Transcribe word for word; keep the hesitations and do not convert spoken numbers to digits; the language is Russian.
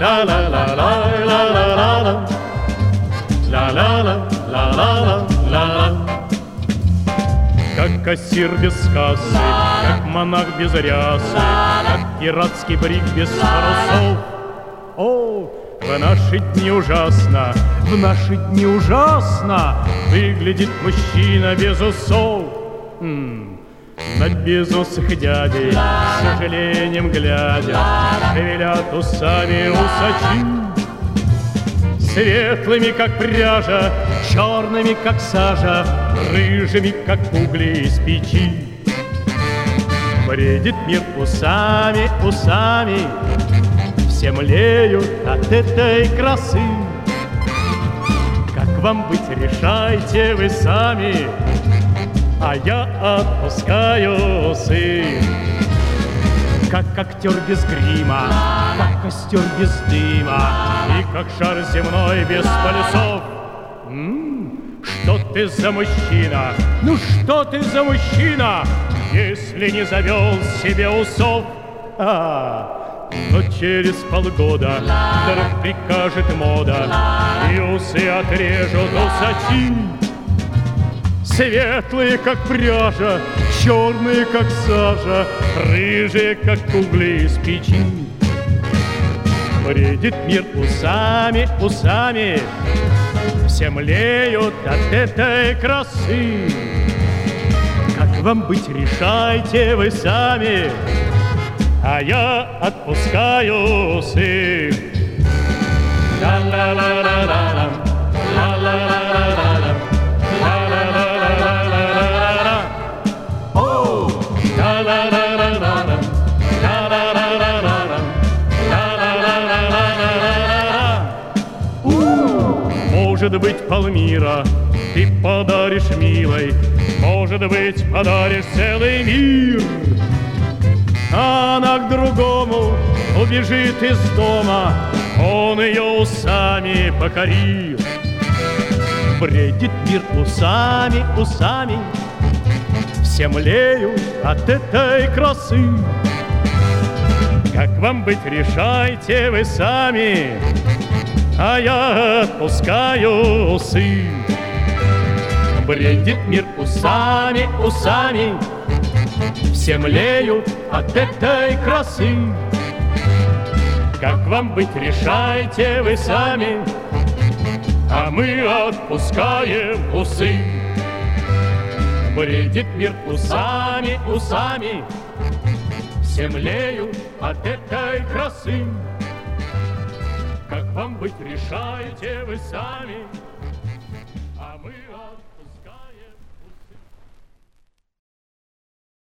ла-ла-ла-ла-ла-ла-ла, ла-ла-ла-ла-ла-ла-ла. Как кассир без кассы, как монах без рясы, как пиратский брик без парусов. О, в наши дни ужасно, в наши дни ужасно выглядит мужчина без усов. М-м, на безусых дядей, с сожалением глядя, шевелят усами усачи. Светлыми, как пряжа, черными, как сажа, рыжими, как угли из печи. Бредит мир усами, усами, все млеют от этой красы. Как вам быть, решайте вы сами, а я отпускаю усы. Как актер без грима, как костер без дыма, и как шар земной без полюсов. М-м, что ты за мужчина? Ну что ты за мужчина, если не завел себе усов? А, но через полгода вдруг прикажет мода, и усы отрежут усачи. Светлые, как пряжа, черные, как сажа, рыжие, как угли из печи. Бредит мир усами, усами, все млеют от этой красы. Как вам быть, решайте вы сами, а я отпускаю усы. Ла-ла-ла-ла-ла-ла, ла-ла-ла-ла-ла-ла. Может быть, Палмира, ты подаришь милой, может быть, подаришь целый мир. А она к другому убежит из дома, он ее усами покорил. Бредит мир усами, усами, все млеют от этой красы. Как вам быть, решайте вы сами, а я отпускаю усы. Бредит мир усами, усами, все млеют от этой красы. Как вам быть, решайте вы сами, а мы отпускаем усы. Бредит мир усами, усами, все млеют от этой красы. Как вам быть, решайте вы сами.